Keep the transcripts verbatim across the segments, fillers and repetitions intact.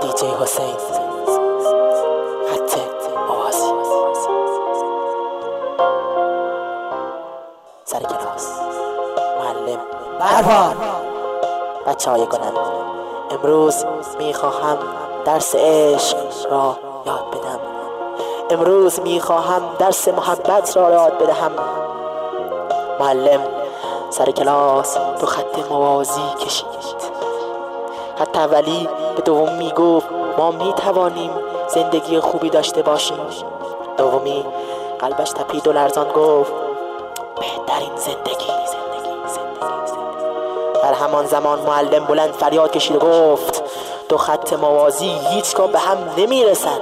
دیجی حسین خط آوازی سر کلاس معلم برپار بچه های گلم، امروز میخواهم درس عشق را یاد بدم. امروز میخواهم درس محبت را یاد بدهم. معلم سر کلاس دو خط موازی کشید. خط اولی به دوم میگفت ما میتوانیم زندگی خوبی داشته باشیم. دومی قلبش تپید و لرزان گفت بهترین زندگی زندگی زندگی زندگی. در همان زمان معلم بلند فریاد کشید و گفت دو خط موازی هیچگاه به هم نمیرسند.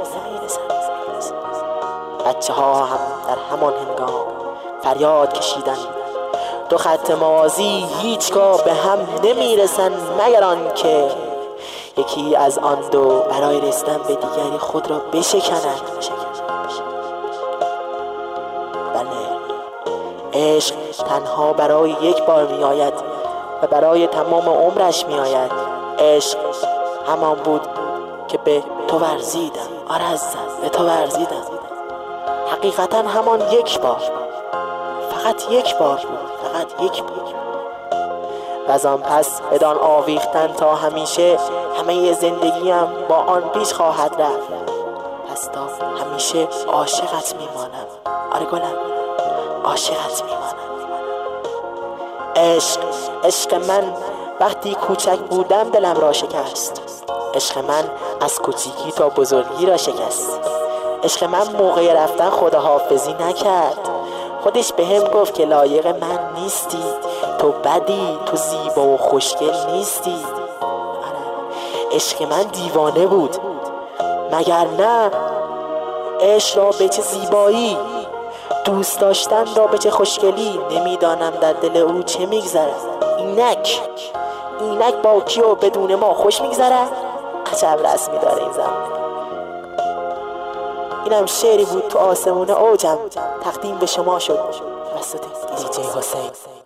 بچه ها هم در همان هنگام فریاد کشیدند دو خط موازی هیچگاه به هم نمیرسند مگر آن که یکی از آن دو برای رسیدن به دیگری خود را بشکند. بله، عشق تنها برای یک بار می آید و برای تمام عمرش می آید. عشق همان بود که به تو ورزیدم. آره عزیزم، به تو ورزیدم. حقیقتا همان یک بار، فقط یک بار بود، فقط یک بار. و از آن پس بدان آویختن تا همیشه همه زندگیم با آن پیش خواهد رفت. پس تا همیشه عاشقت میمانم. آره گلم، عاشقت میمانم. عشق عشق من وقتی کوچک بودم دلم را شکست. عشق من از کوچیکی تا بزرگی را شکست. عشق من موقع رفتن خداحافظی نکرد. خودش به هم گفت که لایق من نیستی، تو بدی، تو زیبا و خوشگل نیستی. عشق من دیوانه بود مگر نه؟ عشق را به چه زیبایی، دوست داشتن را به چه خوشگلی، نمیدانم در دل او چه میگذرد. اینک اینک با کیو بدون ما خوش میگذرد. عجب رسمی داره این زمان. اینم شعری بود تو آسمون اوجم، تقدیم به شما شد توسط دیجی حسین.